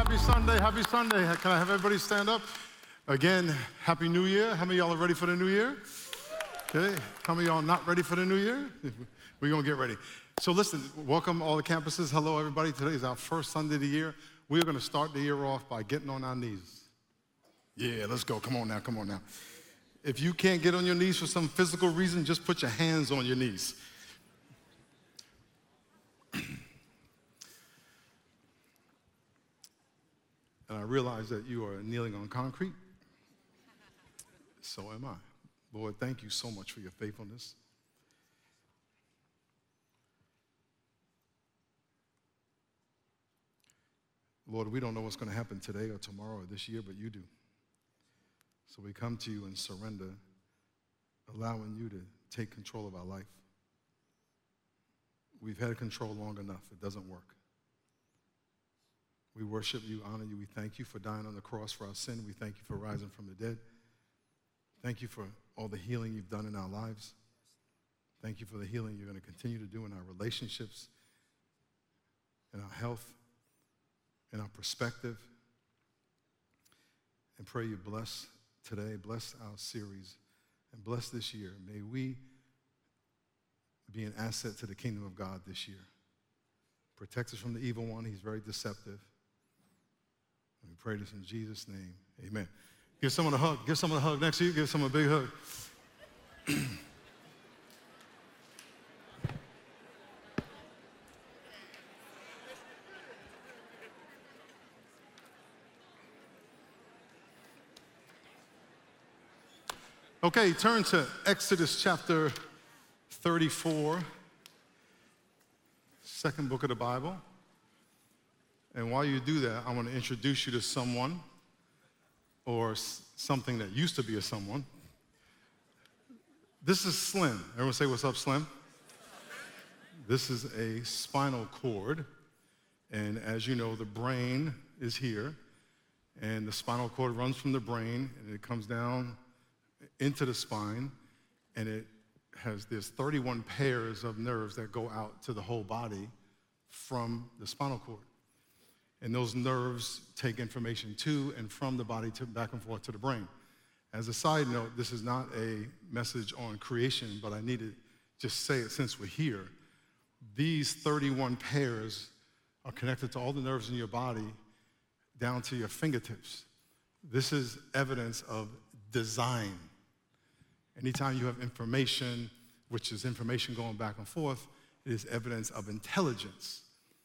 happy Sunday, happy Sunday. Can I have everybody stand up? Again, Happy New Year. How many of y'all are ready for the new year? Okay, how many of y'all not ready for the new year? We're gonna get ready. So listen, welcome all the campuses. Hello everybody, today is our first Sunday of the year. We're gonna start the year off by getting on our knees. Yeah, let's go, come on now, come on now. If you can't get on your knees for some physical reason, just put your hands on your knees. And I realize that you are kneeling on concrete. So am I. Lord, thank you so much for your faithfulness. Lord, we don't know what's going to happen today or tomorrow or this year, but you do. So we come to you and surrender, allowing you to take control of our life. We've had control long enough. It doesn't work. We worship you, honor you. We thank you for dying on the cross for our sin. We thank you for rising from the dead. Thank you for all the healing you've done in our lives. Thank you for the healing you're going to continue to do in our relationships, in our health, in our perspective. And pray you bless today, bless our series, and bless this year. May we be an asset to the kingdom of God this year. Protect us from the evil one. He's very deceptive. And we pray this in Jesus' name. Amen. Give someone a hug. Give someone a hug next to you. Give someone a big hug. Okay, turn to Exodus chapter 34, second book of the Bible. And while you do that, I want to introduce you to someone or something that used to be a someone. This is Slim. Everyone say, what's up, Slim? This is a spinal cord. And as you know, the brain is here. And the spinal cord runs from the brain, and it comes down into the spine. And there's 31 pairs of nerves that go out to the whole body from the spinal cord. And those nerves take information to and from the body to back and forth to the brain. As a side note, this is not a message on creation, but I need to just say it since we're here. These 31 pairs are connected to all the nerves in your body down to your fingertips. This is evidence of design. Anytime you have information, which is information going back and forth, it is evidence of intelligence.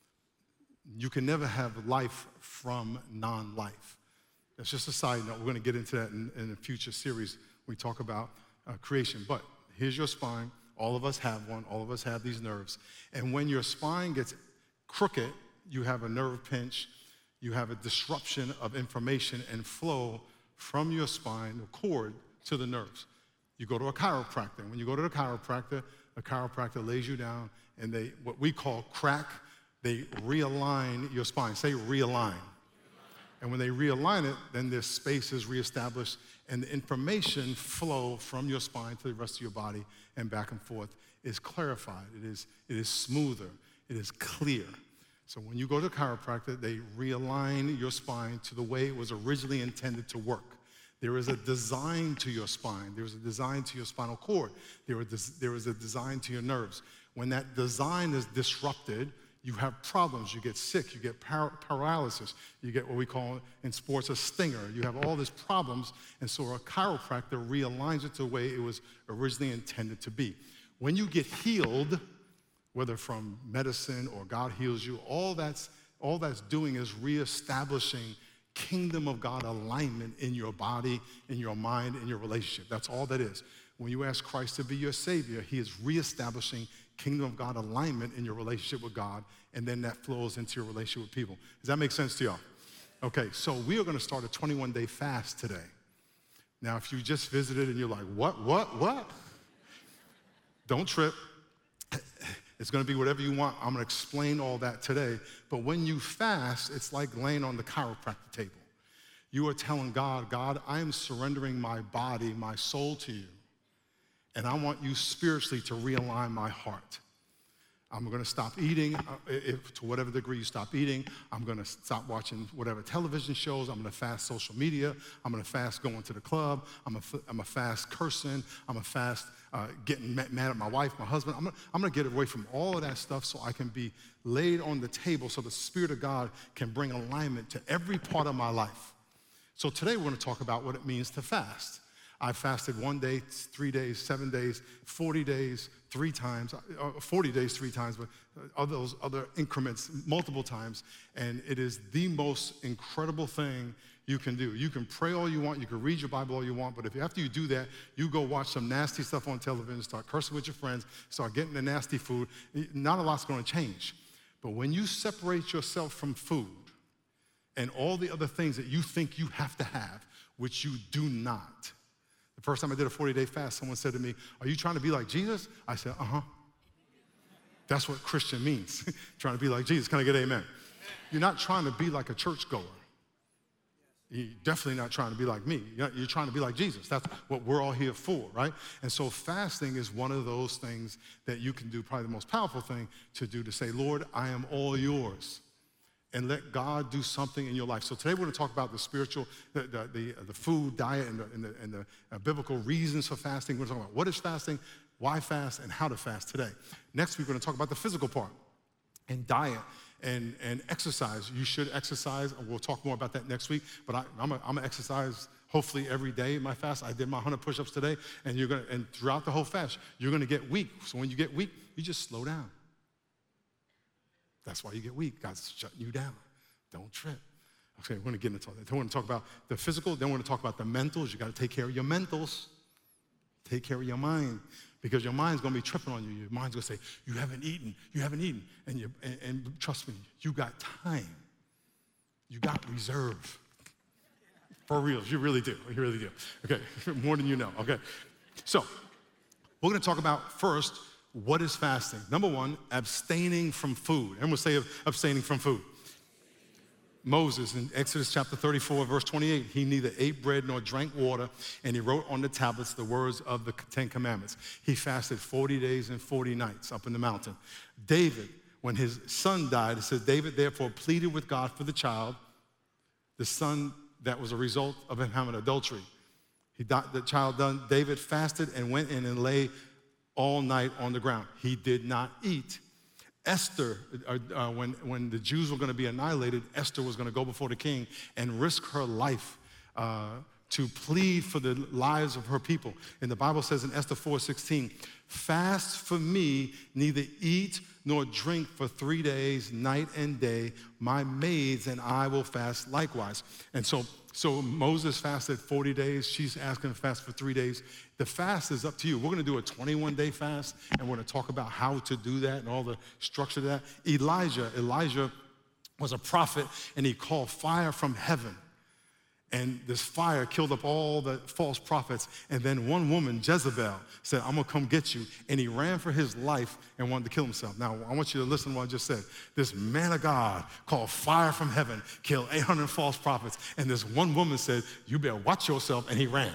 You can never have life from non-life. That's just a side note. We're going to get into that in a future series when we talk about creation. But here's your spine. All of us have one. All of us have these nerves. And when your spine gets crooked, you have a nerve pinch. You have a disruption of information and flow from your spine, the cord, to the nerves. You go to a chiropractor. When you go to the chiropractor lays you down, and they, what we call crack, they realign your spine. Say realign. And when they realign it, then this space is reestablished, and the information flow from your spine to the rest of your body and back and forth is clarified. It is smoother. It is clear. So when you go to a chiropractor, they realign your spine to the way it was originally intended to work. There is a design to your spine. There's a design to your spinal cord. There is a design to your nerves. When that design is disrupted, you have problems. You get sick. You get paralysis. You get what we call in sports a stinger. You have all these problems, and so a chiropractor realigns it to the way it was originally intended to be. When you get healed, whether from medicine or God heals you, all that's doing is reestablishing kingdom of God alignment in your body, in your mind, in your relationship. That's all that is. When you ask Christ to be your Savior, He is reestablishing kingdom of God alignment in your relationship with God, and then that flows into your relationship with people. Does that make sense to y'all? Okay, so we are going to start a 21-day fast today. Now, if you just visited and you're like, what? Don't trip. It's going to be whatever you want. I'm going to explain all that today. But when you fast, it's like laying on the chiropractor table. You are telling God, God, I am surrendering my body, my soul to you. And I want you spiritually to realign my heart. I'm going to stop eating. If to whatever degree you stop eating, I'm going to stop watching whatever television shows. I'm going to fast social media. I'm going to fast going to the club. I'm going to fast cursing. I'm going to fast getting mad at my wife, my husband. I'm going to get away from all of that stuff so I can be laid on the table so the Spirit of God can bring alignment to every part of my life. So today we're going to talk about what it means to fast. I fasted 1 day, 3 days, 7 days, 40 days, 3 times, 40 days 3 times, but those other increments multiple times. And it is the most incredible thing you can do. You can pray all you want, you can read your Bible all you want, but if after you do that, you go watch some nasty stuff on television, start cursing with your friends, start getting the nasty food, not a lot's going to change. But when you separate yourself from food and all the other things that you think you have to have, which you do not. The first time I did a 40-day fast, someone said to me, "Are you trying to be like Jesus?" I said, "Uh-huh." That's what Christian means, trying to be like Jesus. Can I get an amen? You're not trying to be like a churchgoer. You're definitely not trying to be like me. You're trying to be like Jesus. That's what we're all here for, right? And so fasting is one of those things that you can do, probably the most powerful thing to do, to say, "Lord, I am all yours." And let God do something in your life. So today we're going to talk about the spiritual, the food, diet, and the biblical reasons for fasting. We're going to talk about what is fasting, why fast, and how to fast today. Next, we're going to talk about the physical part and diet and exercise. You should exercise, and we'll talk more about that next week. But I'm going to exercise hopefully every day in my fast. I did my 100 push-ups today, and throughout the whole fast, you're going to get weak. So when you get weak, you just slow down. That's why you get weak. God's shutting you down. Don't trip. Okay, we're going to get into that. We're going to talk about the physical, then we're going to talk about the mentals. You got to take care of your mentals. Take care of your mind, because your mind's going to be tripping on you. Your mind's going to say, "You haven't eaten. You haven't eaten." And trust me, you got time. You got reserve. For real, you really do. You really do. Okay, more than you know. Okay, so we're going to talk about first, what is fasting? Number one, abstaining from food. And we'll say abstaining from food. Moses in Exodus chapter 34, verse 28, he neither ate bread nor drank water, and he wrote on the tablets the words of the 10 commandments. He fasted 40 days and 40 nights up in the mountain. David, when his son died, it says, David therefore pleaded with God for the child, the son that was a result of him having adultery. He died, the child done. David fasted and went in and lay all night on the ground. He did not eat. Esther, when the Jews were going to be annihilated, Esther was going to go before the king and risk her life to plead for the lives of her people. And the Bible says in Esther 4:16, "Fast for me, neither eat nor drink for 3 days, night and day. My maids and I will fast likewise." And so Moses fasted 40 days. She's asking to fast for 3 days. The fast is up to you. We're going to do a 21-day fast, and we're going to talk about how to do that and all the structure of that. Elijah was a prophet, and he called fire from heaven. And this fire killed up all the false prophets. And then one woman, Jezebel, said, "I'm going to come get you." And he ran for his life and wanted to kill himself. Now, I want you to listen to what I just said. This man of God called fire from heaven, killed 800 false prophets. And this one woman said, "You better watch yourself." And he ran.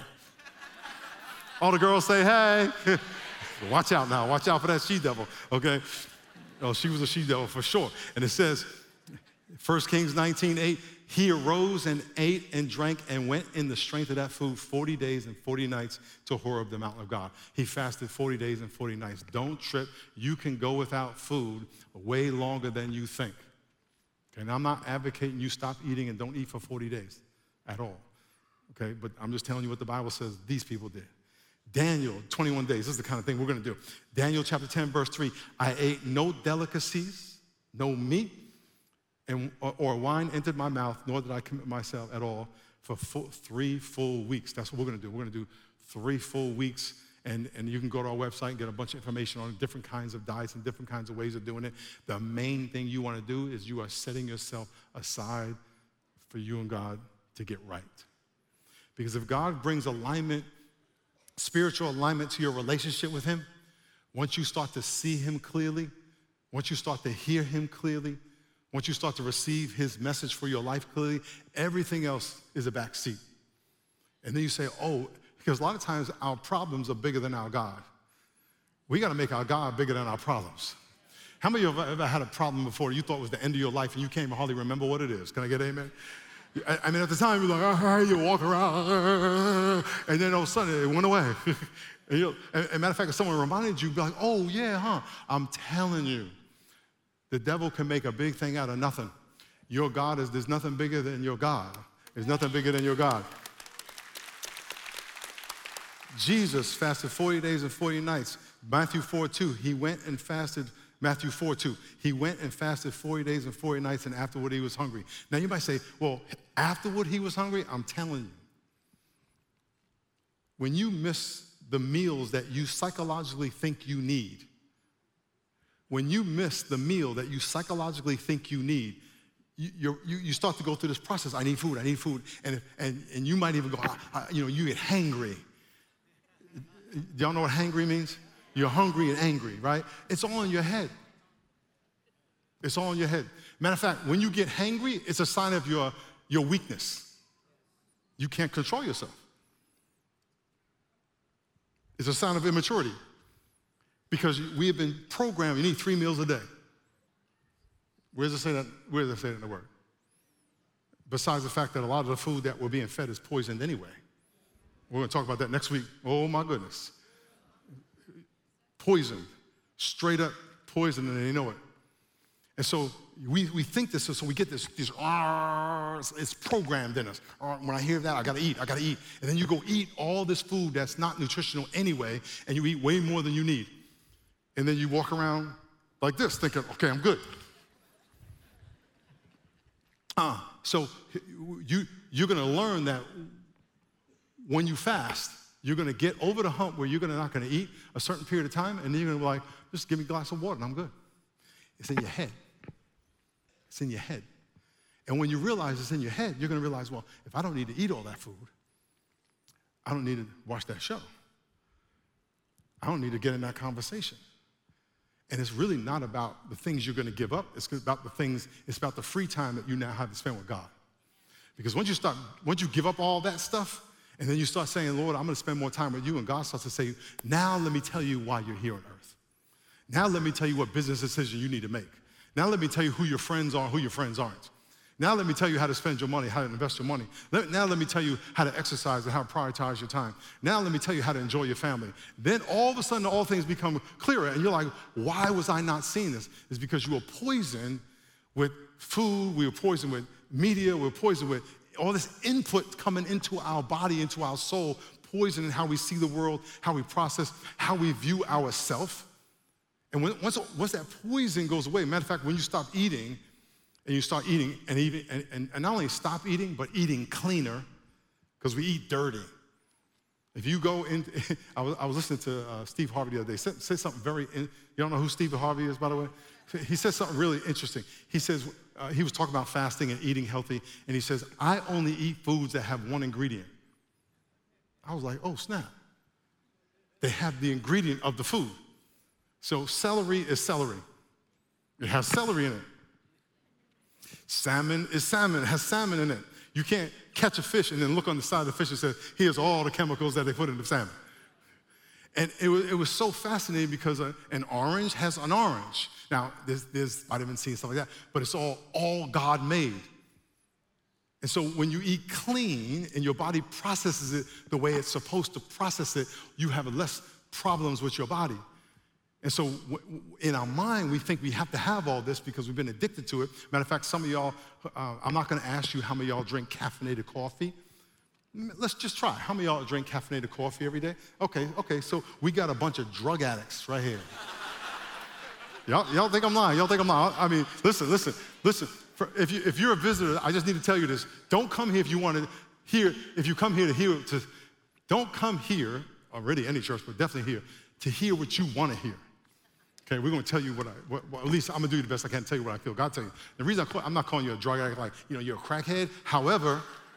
All the girls say, "Hey." Watch out now. Watch out for that she-devil, okay? Oh, she was a she-devil for sure. And it says, 1 Kings 19:8, he arose and ate and drank and went in the strength of that food 40 days and 40 nights to Horeb, the mountain of God. He fasted 40 days and 40 nights. Don't trip. You can go without food way longer than you think. Okay, now I'm not advocating you stop eating and don't eat for 40 days at all. Okay, but I'm just telling you what the Bible says these people did. Daniel, 21 days. This is the kind of thing we're going to do. Daniel chapter 10, verse 3. "I ate no delicacies, no meat, or wine entered my mouth, nor did I commit myself at all for 3 full weeks." That's what we're going to do. We're going to do 3 full weeks, and you can go to our website and get a bunch of information on different kinds of diets and different kinds of ways of doing it. The main thing you want to do is you are setting yourself aside for you and God to get right. Because if God brings alignment, spiritual alignment to your relationship with him, once you start to see him clearly, once you start to hear him clearly, once you start to receive his message for your life clearly, everything else is a backseat. And then you say, "Oh," because a lot of times our problems are bigger than our God. We got to make our God bigger than our problems. How many of you have ever had a problem before you thought it was the end of your life and you can't even hardly remember what it is? Can I get an amen? I mean, at the time, you're like, you walk around, and then all of a sudden, it went away. And matter of fact, if someone reminded you, be like, oh, yeah, huh? I'm telling you, the devil can make a big thing out of nothing. Your God there's nothing bigger than your God. There's nothing bigger than your God. Jesus fasted 40 days and 40 nights. Matthew 4:2, he went and fasted. Matthew 4:2, he went and fasted 40 days and 40 nights, and afterward he was hungry. Now you might say, well, afterward he was hungry? I'm telling you. When you miss the meals that you psychologically think you need, when you miss the meal that you psychologically think you need, you start to go through this process. I need food, and you might even go, you get hangry. Y'all know what hangry means? You're hungry and angry, right? It's all in your head. It's all in your head. Matter of fact, when you get hangry, it's a sign of your weakness. You can't control yourself. It's a sign of immaturity. Because we have been programmed, you need 3 meals a day. Where does it say that? Where does it say that in the Word? Besides the fact that a lot of the food that we're being fed is poisoned anyway. We're going to talk about that next week. Oh, my goodness. Poisoned. Straight up poisoned, and they know it. And so we think this, so we get this it's programmed in us. When I hear that, I got to eat. And then you go eat all this food that's not nutritional anyway, and you eat way more than you need. And then you walk around like this, thinking, okay, I'm good. So you're going to learn that when you fast, you're going to get over the hump where you're not going to eat a certain period of time, and then you're going to be like, just give me a glass of water and I'm good. It's in your head. It's in your head. And when you realize it's in your head, you're going to realize, well, if I don't need to eat all that food, I don't need to watch that show. I don't need to get in that conversation. And it's really not about the things you're going to give up. It's about the free time that you now have to spend with God. Because once you give up all that stuff, and then you start saying, Lord, I'm going to spend more time with you, and God starts to say, now let me tell you why you're here on earth. Now let me tell you what business decision you need to make. Now let me tell you who your friends are and who your friends aren't. Now let me tell you how to spend your money, how to invest your money. Now let me tell you how to exercise and how to prioritize your time. Now let me tell you how to enjoy your family. Then all of a sudden, all things become clearer, and you're like, why was I not seeing this? It's because you were poisoned with food, we were poisoned with media, we were poisoned with all this input coming into our body, into our soul, poisoning how we see the world, how we process, how we view ourselves. And once that poison goes away, matter of fact, when you stop eating, and you start eating, and not only stop eating, but eating cleaner, because we eat dirty. If you go in, I was listening to Steve Harvey the other day, said something you don't know who Steve Harvey is, by the way? He said something really interesting. He says, he was talking about fasting and eating healthy, and he says, I only eat foods that have one ingredient. I was like, oh, snap. They have the ingredient of the food. So celery is celery. It has celery in it. Salmon is salmon. It has salmon in it. You can't catch a fish and then look on the side of the fish and say, here's all the chemicals that they put in the salmon. And it was so fascinating because an orange has an orange. Now, there's vitamin C and stuff like that, but it's all God made. And so when you eat clean and your body processes it the way it's supposed to process it, you have less problems with your body. And so in our mind, we think we have to have all this because we've been addicted to it. Matter of fact, some of y'all, I'm not going to ask you how many of y'all drink caffeinated coffee. Let's just try. How many of y'all drink caffeinated coffee every day? Okay, so we got a bunch of drug addicts right here. Y'all think I'm lying? I mean, listen. If you're a visitor, I just need to tell you this. Don't come here if you want to hear, if you come here to hear, don't come here, or really any church, but definitely here, to hear what you want to hear. Okay, we're going to tell you at least I'm going to do the best I can to tell you what I feel. God tell you. The reason I'm not calling you a drug addict like, you're a crackhead. However,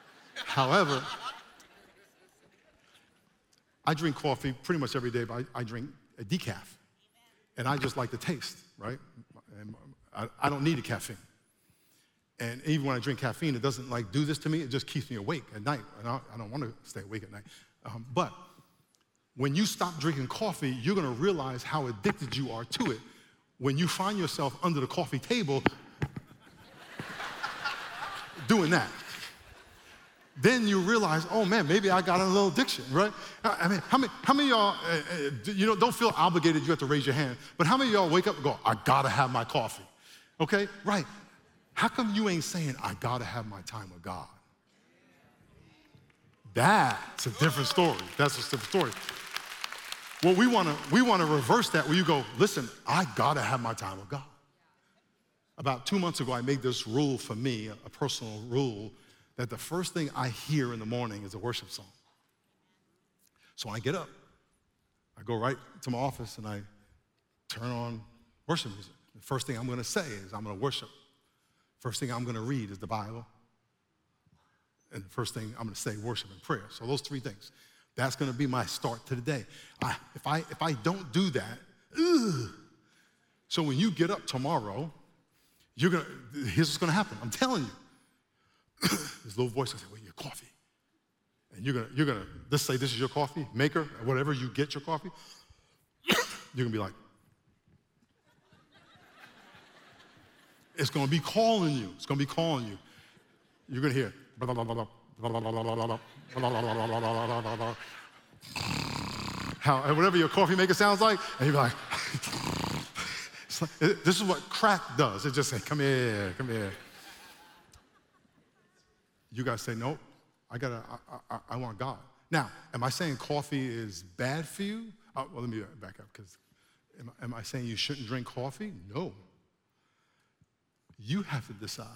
I drink coffee pretty much every day, but I drink a decaf. And I just like the taste, right? And I don't need the caffeine. And even when I drink caffeine, it doesn't do this to me. It just keeps me awake at night. And I don't want to stay awake at night. But when you stop drinking coffee, you're going to realize how addicted you are to it when you find yourself under the coffee table doing that, then you realize, oh man, maybe I got a little addiction, right? I mean, how many of y'all, don't feel obligated, you have to raise your hand, but how many of y'all wake up and go, I gotta have my coffee, okay? Right. How come you ain't saying, I gotta have my time with God? That's a different story. That's a different story. Well, we wanna reverse that where you go, listen, I gotta have my time with God. About 2 months ago, I made this rule for me, a personal rule, that the first thing I hear in the morning is a worship song. So I get up, I go right to my office and I turn on worship music. The first thing I'm gonna say is I'm gonna worship. First thing I'm gonna read is the Bible. And the first thing I'm gonna say, worship and prayer. So those three things. That's gonna be my start to the day. If I don't do that, so when you get up tomorrow, here's what's gonna happen. I'm telling you. This little voice will say, well, your coffee. And you're gonna, let's say this is your coffee maker, or whatever you get your coffee, you're gonna be like, it's gonna be calling you. It's gonna be calling you. You're gonna hear, whatever your coffee maker sounds like, and you're like, this is what crack does. It just says, come here, come here. You guys say, nope, I want God. Now, am I saying coffee is bad for you? Well, let me back up, because am I saying you shouldn't drink coffee? No. You have to decide.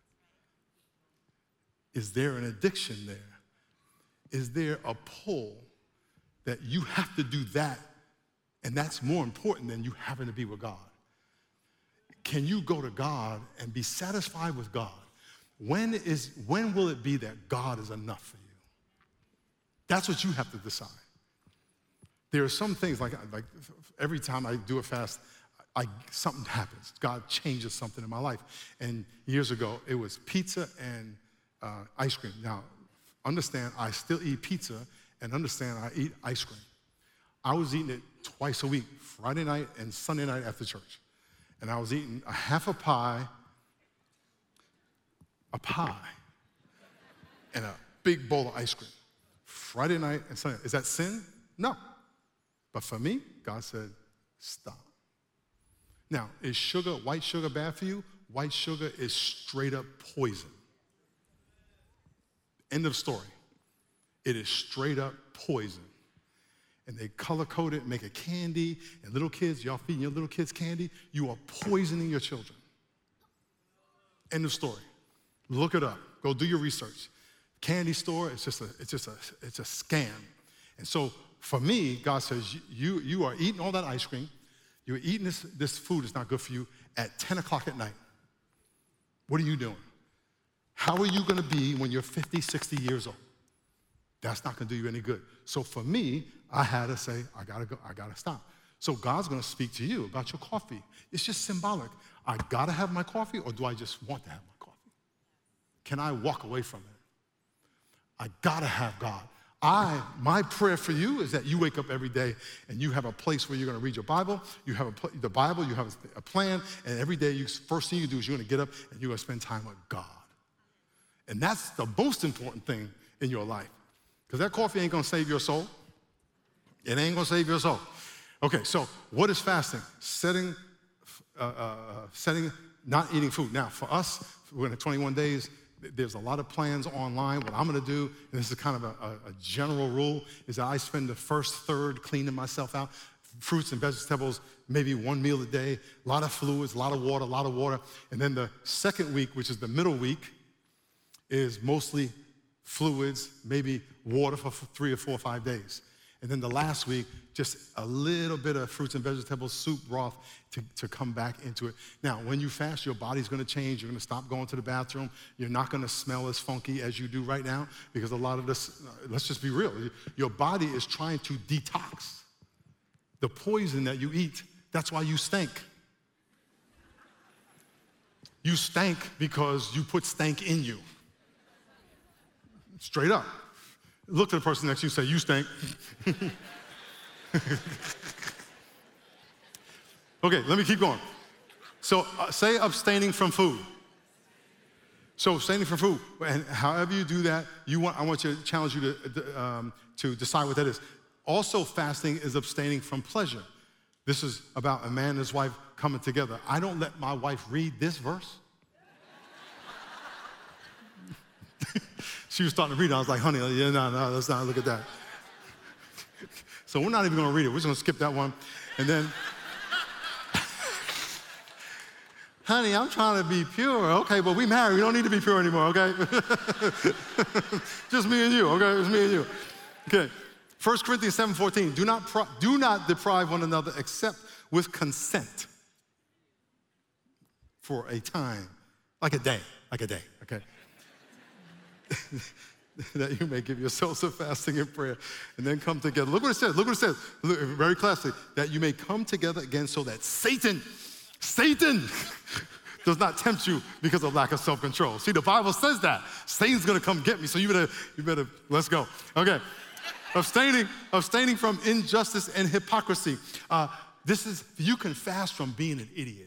Is there an addiction there? Is there a pull that you have to do that, and that's more important than you having to be with God? Can you go to God and be satisfied with God? When will it be that God is enough for you? That's what you have to decide. There are some things, like every time I do a fast, something happens. God changes something in my life. And years ago, it was pizza and ice cream. Now, understand, I still eat pizza, and understand I eat ice cream. I was eating it twice a week, Friday night and Sunday night after church. And I was eating a half a pie, and a big bowl of ice cream. Friday night and Sunday. Is that sin? No. But for me, God said, stop. Now, is white sugar bad for you? White sugar is straight up poison. End of story. It is straight up poison. And they color code it, make it candy, and little kids, y'all feeding your little kids candy, you are poisoning your children. End of story. Look it up. Go do your research. Candy store, it's a scam. And so for me, God says, you are eating all that ice cream. You're eating this food that's not good for you at 10 o'clock at night. What are you doing? How are you gonna be when you're 50, 60 years old? That's not gonna do you any good. So for me, I had to say, I gotta stop. So God's gonna speak to you about your coffee. It's just symbolic. I gotta have my coffee, or do I just want to have my coffee? Can I walk away from it? I gotta have God. My prayer for you is that you wake up every day and you have a place where you're gonna read your Bible, you have the Bible, you have a plan, and every day, first thing you do is you're gonna get up and you're gonna spend time with God. And that's the most important thing in your life. Because that coffee ain't gonna save your soul. It ain't gonna save your soul. Okay, so what is fasting? Setting, not eating food. Now, for us, we're in 21 days. There's a lot of plans online. What I'm gonna do, and this is kind of a general rule, is that I spend the first third cleaning myself out. Fruits and vegetables, maybe one meal a day, a lot of fluids, a lot of water. And then the second week, which is the middle week, is mostly fluids, maybe water for 3 or 4 or 5 days. And then the last week, just a little bit of fruits and vegetables, soup, broth, to come back into it. Now, when you fast, your body's gonna change. You're gonna stop going to the bathroom. You're not gonna smell as funky as you do right now, because a lot of this, let's just be real, your body is trying to detox the poison that you eat. That's why you stink. You stank because you put stank in you. Straight up. Look to the person next to you and say, you stink. Okay, let me keep going. So say abstaining from food. So abstaining from food, and however you do that, I want to challenge you to decide what that is. Also, fasting is abstaining from pleasure. This is about a man and his wife coming together. I don't let my wife read this verse. She was starting to read it. I was like, honey, yeah, no, let's not look at that. So we're not even gonna read it. We're just gonna skip that one. And then, honey, I'm trying to be pure. Okay, but we married. We don't need to be pure anymore, okay? Just me and you, okay? It's me and you. Okay. 1 Corinthians 7:14, do not deprive one another except with consent for a time, like a day, okay? That you may give yourselves to fasting and prayer and then come together. Look what it says, Look, very classically, that you may come together again so that Satan does not tempt you because of lack of self-control. See, the Bible says that. Satan's gonna come get me, so you better, let's go. Okay. Abstaining from injustice and hypocrisy. You can fast from being an idiot.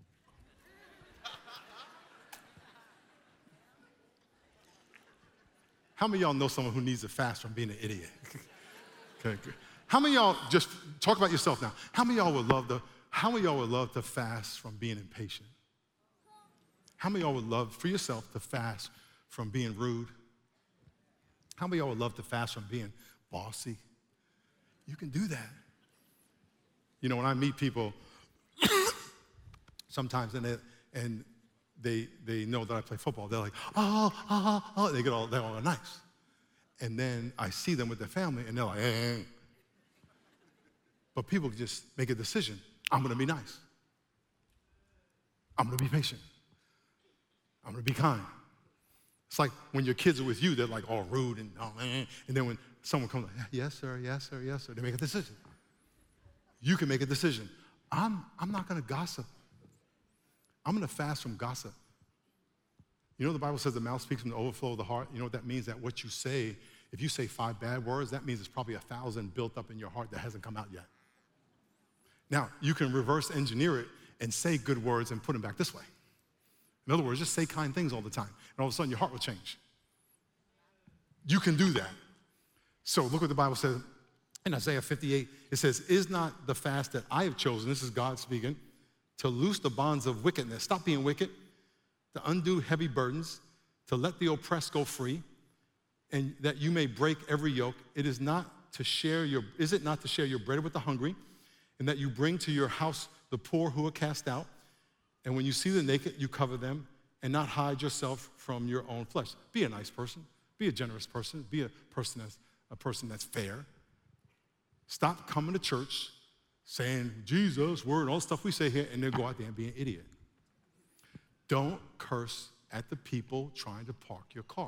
How many of y'all know someone who needs to fast from being an idiot? Okay, good. How many of y'all, just talk about yourself now, how many of y'all would love to fast from being impatient? How many of y'all would love for yourself to fast from being rude? How many of y'all would love to fast from being bossy? You can do that. You know, when I meet people sometimes and they know that I play football, they're like, oh, they're all nice. And then I see them with their family and they're like, eh. But people just make a decision. I'm gonna be nice. I'm gonna be patient. I'm gonna be kind. It's like when your kids are with you, they're like all rude and then when someone comes like, yes, sir, they make a decision. You can make a decision. I'm not gonna gossip. I'm gonna fast from gossip. You know the Bible says the mouth speaks from the overflow of the heart. You know what that means? That what you say, if you say 5 bad words, that means it's probably 1,000 built up in your heart that hasn't come out yet. Now, you can reverse engineer it and say good words and put them back this way. In other words, just say kind things all the time, and all of a sudden your heart will change. You can do that. So look what the Bible says in Isaiah 58. It says, is not the fast that I have chosen, this is God speaking, to loose the bonds of wickedness. Stop being wicked, to undo heavy burdens, to let the oppressed go free, and that you may break every yoke. Is it not to share your bread with the hungry, and that you bring to your house the poor who are cast out? And when you see the naked, you cover them, and not hide yourself from your own flesh. Be a nice person. Be a generous person. Be a person that's fair. Stop coming to church saying Jesus, word, all the stuff we say here, and then go out there and be an idiot. Don't curse at the people trying to park your car.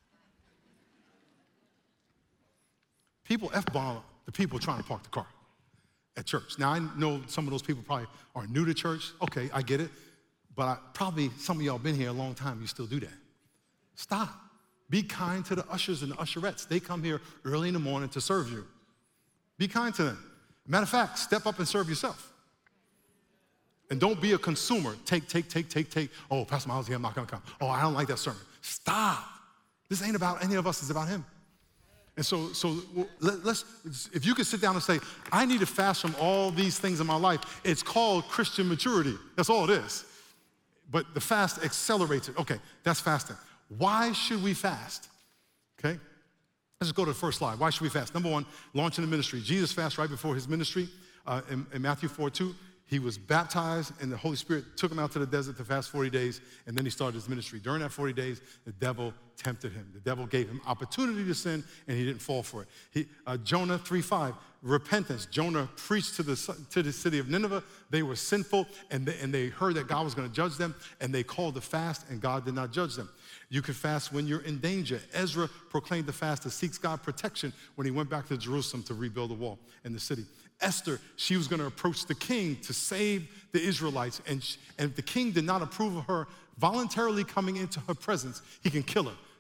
People F-bomb the people trying to park the car at church. Now, I know some of those people probably are new to church. Okay, I get it. But probably some of y'all been here a long time, you still do that. Stop. Be kind to the ushers and the usherettes. They come here early in the morning to serve you. Be kind to them. Matter of fact, step up and serve yourself. And don't be a consumer. Take. Oh, Pastor Miles here, I'm not gonna come. Oh, I don't like that sermon. Stop. This ain't about any of us, it's about him. And so let's, if you could sit down and say, I need to fast from all these things in my life, it's called Christian maturity. That's all it is. But the fast accelerates it. Okay, that's fasting. Why should we fast? Okay, let's go to the first slide. Why should we fast? Number one, launching the ministry. Jesus fasted right before his ministry. In Matthew 4:2, he was baptized and the Holy Spirit took him out to the desert to fast 40 days, and then he started his ministry. During that 40 days, the devil tempted him. The devil gave him opportunity to sin, and he didn't fall for it. Jonah 3:5, repentance. Jonah preached to the city of Nineveh. They were sinful, and they heard that God was going to judge them, and they called the fast, and God did not judge them. You can fast when you're in danger. Ezra proclaimed the fast to seek God's protection when he went back to Jerusalem to rebuild the wall in the city. Esther, she was going to approach the king to save the Israelites, and if the king did not approve of her voluntarily coming into her presence, he can kill her.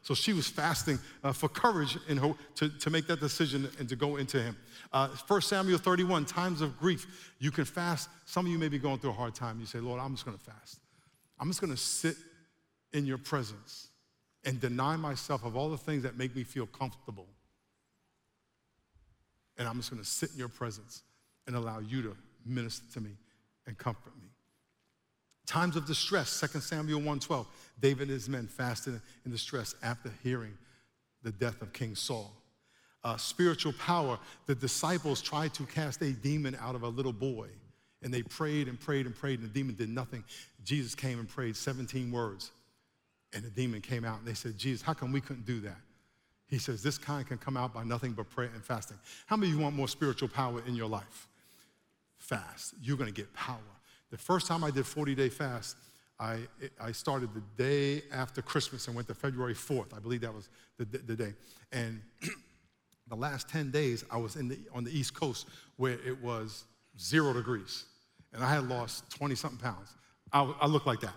So she was fasting for courage in her, to make that decision and to go into him. 1 Samuel 31, times of grief. You can fast. Some of you may be going through a hard time. You say, Lord, I'm just going to fast. I'm just going to sit in your presence and deny myself of all the things that make me feel comfortable. And I'm just going to sit in your presence and allow you to minister to me and comfort me. Times of distress, 2 Samuel 1:12. David and his men fasted in distress after hearing the death of King Saul. Spiritual power, the disciples tried to cast a demon out of a little boy, and they prayed and prayed and prayed, and the demon did nothing. Jesus came and prayed 17 words, and the demon came out, and they said, Jesus, how come we couldn't do that? He says, this kind can come out by nothing but prayer and fasting. How many of you want more spiritual power in your life? Fast. You're going to get power. The first time I did 40-day fast, I started the day after Christmas and went to February 4th. I believe that was the day. And the last 10 days, I was on the East Coast where it was 0 degrees. And I had lost 20-something pounds. I looked like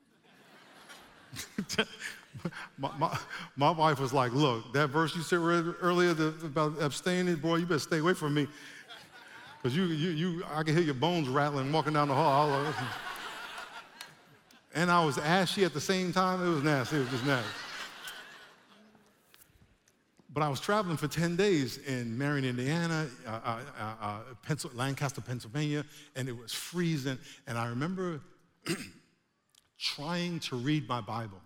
that. my wife was like, look, that verse you said earlier about abstaining, boy, you better stay away from me. Because I can hear your bones rattling walking down the hall. And I was ashy at the same time. It was nasty. It was just nasty. But I was traveling for 10 days in Marion, Indiana, Lancaster, Pennsylvania, and it was freezing. And I remember trying to read my Bible.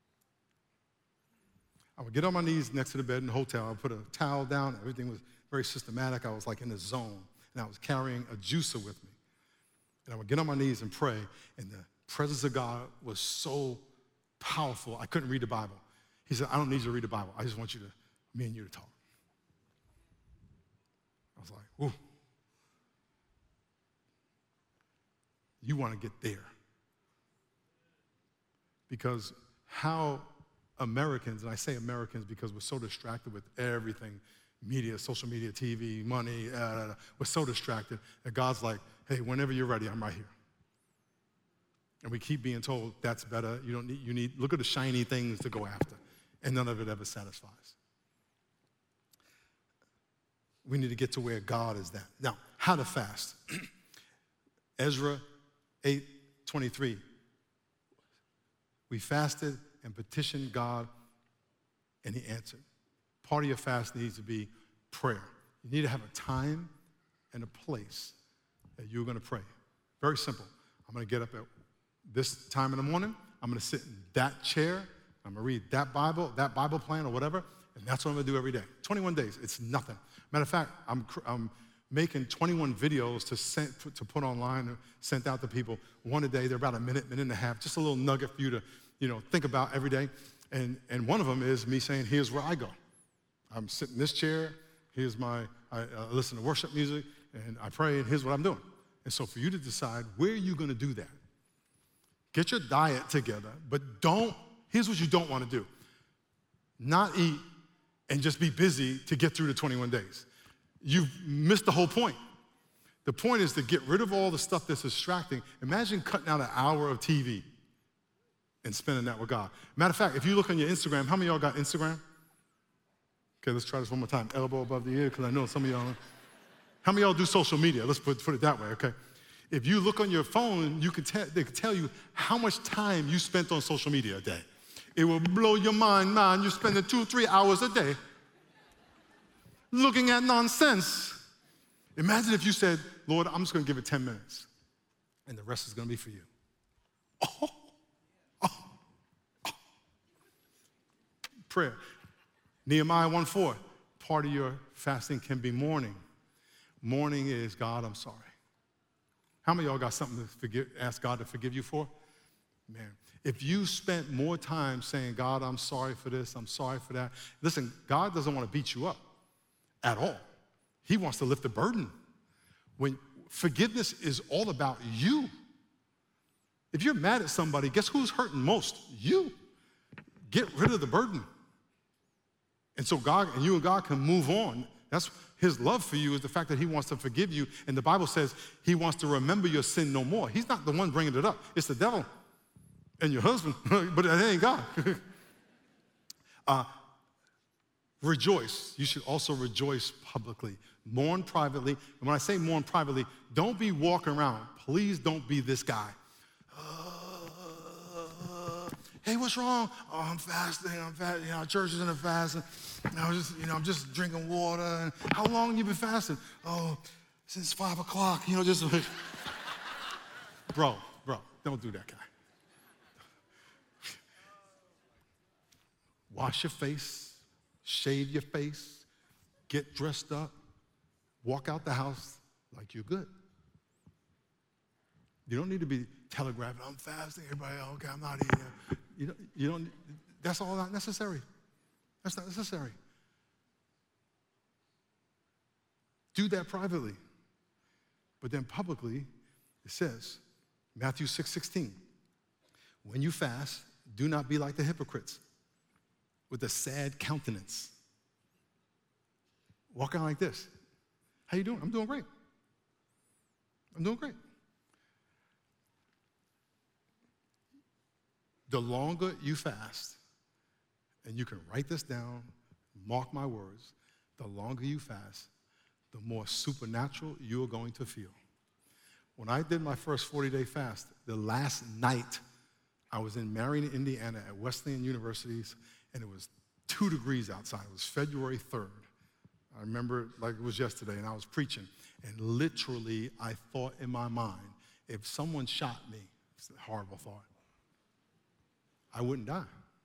I would get on my knees next to the bed in the hotel. I would put a towel down. Everything was very systematic. I was like in a zone. And I was carrying a juicer with me. And I would get on my knees and pray, and the presence of God was so powerful, I couldn't read the Bible. He said, I don't need you to read the Bible. I just want me and you to talk. I was like, ooh. You want to get there. Because how Americans, and I say Americans because we're so distracted with everything, media, social media, TV, money, we're so distracted that God's like, hey, whenever you're ready, I'm right here. And we keep being told that's better. You need, look at the shiny things to go after. And none of it ever satisfies. We need to get to where God is that. Now, how to fast. Ezra 8:23. We fasted and petitioned God, and he answered. Part of your fast needs to be prayer. You need to have a time and a place that you're going to pray. Very simple. I'm going to get up at this time in the morning. I'm going to sit in that chair. I'm going to read that Bible plan or whatever, and that's what I'm going to do every day. 21 days. It's nothing. Matter of fact, I'm making 21 videos to put online and sent out to people. One a day. They're about a minute and a half. Just a little nugget for you to, think about every day. And one of them is me saying, here's where I go. I'm sitting in this chair. Here's I listen to worship music, and I pray, and here's what I'm doing. And so for you to decide where you're going to do that, get your diet together, but here's what you don't want to do. Not eat and just be busy to get through the 21 days. You've missed the whole point. The point is to get rid of all the stuff that's distracting. Imagine cutting out an hour of TV and spending that with God. Matter of fact, if you look on your Instagram, how many of y'all got Instagram? Okay, let's try this one more time. Elbow above the ear, because I know some of y'all. How many of y'all do social media? Let's put it that way, okay? If you look on your phone, they can tell you how much time you spent on social media a day. It will blow your mind, man. You're spending 2-3 hours a day looking at nonsense. Imagine if you said, Lord, I'm just going to give it 10 minutes, and the rest is going to be for you. Prayer. Nehemiah 1:4, part of your fasting can be mourning. Mourning is, God, I'm sorry. How many of y'all got something to ask God to forgive you for? Man, if you spent more time saying, God, I'm sorry for this, I'm sorry for that. Listen, God doesn't want to beat you up at all. He wants to lift the burden. When forgiveness is all about you. If you're mad at somebody, guess who's hurting most? You. Get rid of the burden. And so you and God can move on. That's his love for you, is the fact that he wants to forgive you. And the Bible says he wants to remember your sin no more. He's not the one bringing it up. It's the devil and your husband, but it ain't God. Rejoice. You should also rejoice publicly. Mourn privately. And when I say mourn privately, don't be walking around. Please don't be this guy. Hey, what's wrong? Oh, I'm fasting. Our church is in a fast. I'm just drinking water. And how long you been fasting? Oh, since 5 o'clock. Just bro, don't do that, guy. Wash your face, shave your face, get dressed up, walk out the house like you're good. You don't need to be telegraphing, I'm fasting, everybody, okay, I'm not eating. You don't, that's all not necessary. That's not necessary. Do that privately. But then publicly, it says, Matthew 6:16, when you fast, do not be like the hypocrites with a sad countenance. Walk out like this. How you doing? I'm doing great. I'm doing great. The longer you fast, and you can write this down, mark my words, the longer you fast, the more supernatural you are going to feel. When I did my first 40-day fast, the last night, I was in Marion, Indiana at Wesleyan University, and it was 2 degrees outside. It was February 3rd. I remember it like it was yesterday, and I was preaching. And literally, I thought in my mind, if someone shot me, it's a horrible thought, I wouldn't die.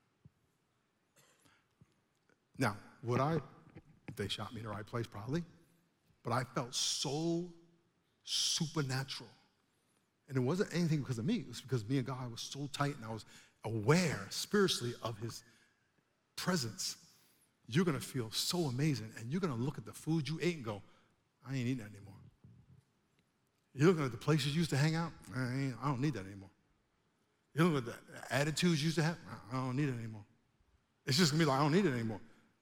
Now, if they shot me in the right place, probably, but I felt so supernatural. And it wasn't anything because of me. It was because me and God was so tight, and I was aware spiritually of his presence. You're going to feel so amazing, and you're going to look at the food you ate and go, I ain't eating that anymore. You're looking at the places you used to hang out, I don't need that anymore. You're looking at the attitudes you used to have, I don't need it anymore. It's just going to be like, I don't need it anymore.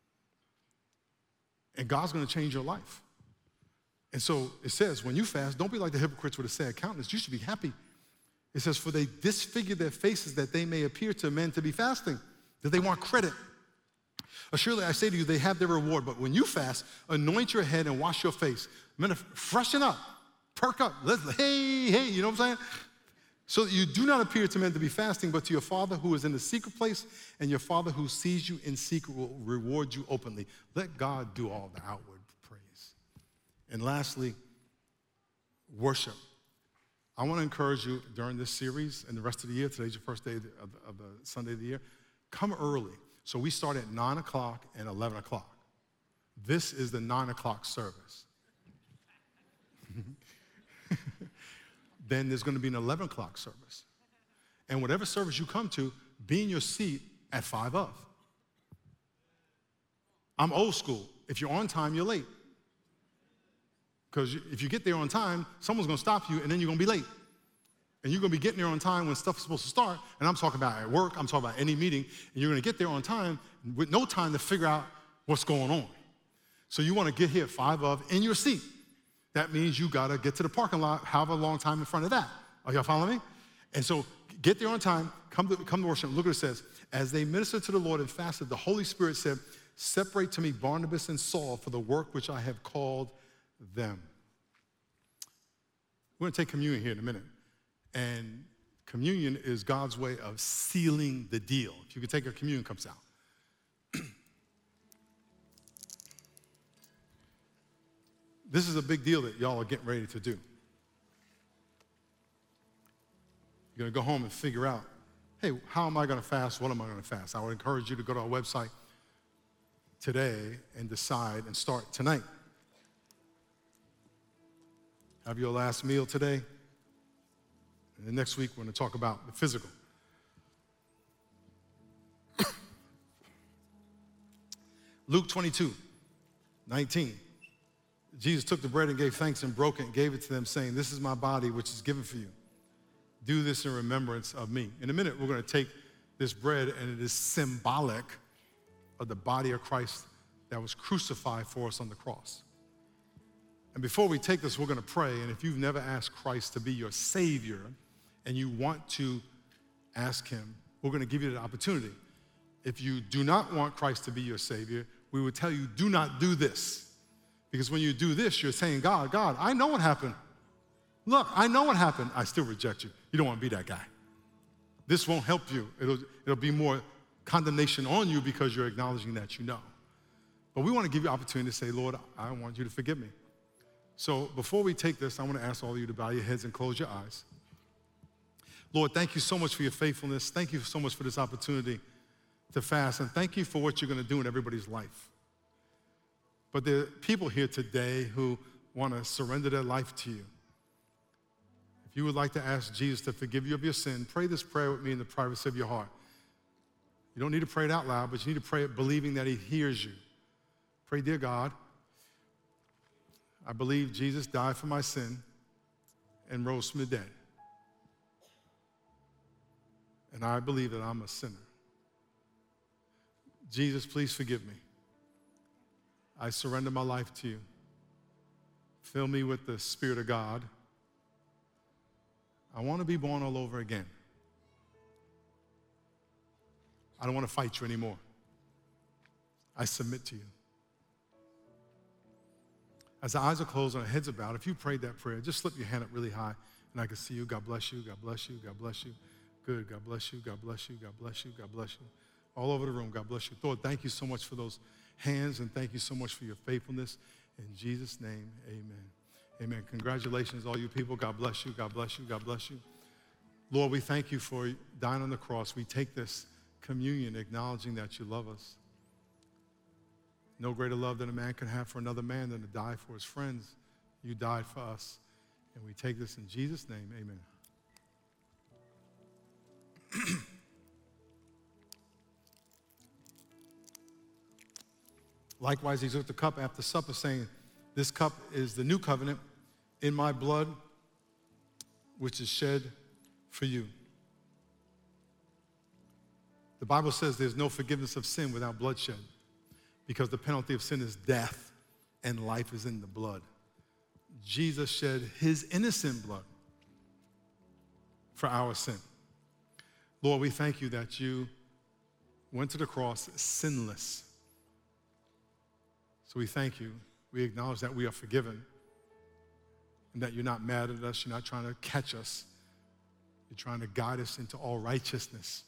And God's going to change your life. And so it says, when you fast, don't be like the hypocrites with a sad countenance. You should be happy. It says, for they disfigure their faces that they may appear to men to be fasting, that they want credit. Surely I say to you, they have their reward. But when you fast, anoint your head and wash your face. Men, freshen up, perk up. Hey, you know what I'm saying? So that you do not appear to men to be fasting, but to your Father who is in the secret place, and your Father who sees you in secret will reward you openly. Let God do all the outward praise. And lastly, worship. I want to encourage you during this series and the rest of the year, today's your first day of the Sunday of the year, come early. So we start at 9 o'clock and 11 o'clock. This is the 9 o'clock service. Then there's going to be an 11 o'clock service. And whatever service you come to, be in your seat at 5 of. I'm old school. If you're on time, you're late. Because if you get there on time, someone's going to stop you, and then you're going to be late. And you're going to be getting there on time when stuff is supposed to start. And I'm talking about at work, I'm talking about any meeting, and you're going to get there on time with no time to figure out what's going on. So you want to get here at 5 of in your seat. That means you got to get to the parking lot, have a long time in front of that. Are y'all following me? And so get there on time, come to worship. Look what it says. As they ministered to the Lord and fasted, the Holy Spirit said, separate to me Barnabas and Saul for the work which I have called them. We're going to take communion here in a minute. And communion is God's way of sealing the deal. If you could take a communion cups out. This is a big deal that y'all are getting ready to do. You're going to go home and figure out, hey, how am I going to fast? What am I going to fast? I would encourage you to go to our website today and decide and start tonight. Have your last meal today. And then next week, we're going to talk about the physical. Luke 22:19. Jesus took the bread and gave thanks and broke it and gave it to them, saying, this is my body, which is given for you. Do this in remembrance of me. In a minute, we're going to take this bread, and it is symbolic of the body of Christ that was crucified for us on the cross. And before we take this, we're going to pray. And if you've never asked Christ to be your Savior and you want to ask him, we're going to give you the opportunity. If you do not want Christ to be your Savior, we would tell you, do not do this. Because when you do this, you're saying, God, I know what happened. Look, I know what happened. I still reject you. You don't want to be that guy. This won't help you. It'll be more condemnation on you because you're acknowledging that you know. But we want to give you opportunity to say, Lord, I want you to forgive me. So before we take this, I want to ask all of you to bow your heads and close your eyes. Lord, thank you so much for your faithfulness. Thank you so much for this opportunity to fast. And thank you for what you're going to do in everybody's life. But there are people here today who want to surrender their life to you. If you would like to ask Jesus to forgive you of your sin, pray this prayer with me in the privacy of your heart. You don't need to pray it out loud, but you need to pray it believing that he hears you. Pray, dear God, I believe Jesus died for my sin and rose from the dead. And I believe that I'm a sinner. Jesus, please forgive me. I surrender my life to you. Fill me with the Spirit of God. I want to be born all over again. I don't want to fight you anymore. I submit to you. As the eyes are closed and our heads are bowed, if you prayed that prayer, just slip your hand up really high and I can see you. God bless you, God bless you, God bless you. Good, God bless you, God bless you, God bless you, God bless you. All over the room, God bless you. Lord, thank you so much for those hands and thank you so much for your faithfulness. In Jesus' name, amen. Amen. Congratulations, all you people. God bless you, God bless you, God bless you. Lord, we thank you for dying on the cross. We take this communion acknowledging that you love us. No greater love than a man can have for another man than to die for his friends. You died for us. And we take this in Jesus' name, amen. Likewise, he took the cup after supper, saying, this cup is the new covenant in my blood, which is shed for you. The Bible says there's no forgiveness of sin without bloodshed, because the penalty of sin is death, and life is in the blood. Jesus shed his innocent blood for our sin. Lord, we thank you that you went to the cross sinless. So we thank you. We acknowledge that we are forgiven and that you're not mad at us. You're not trying to catch us. You're trying to guide us into all righteousness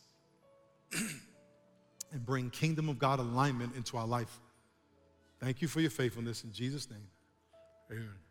and bring kingdom of God alignment into our life. Thank you for your faithfulness in Jesus' name. Amen.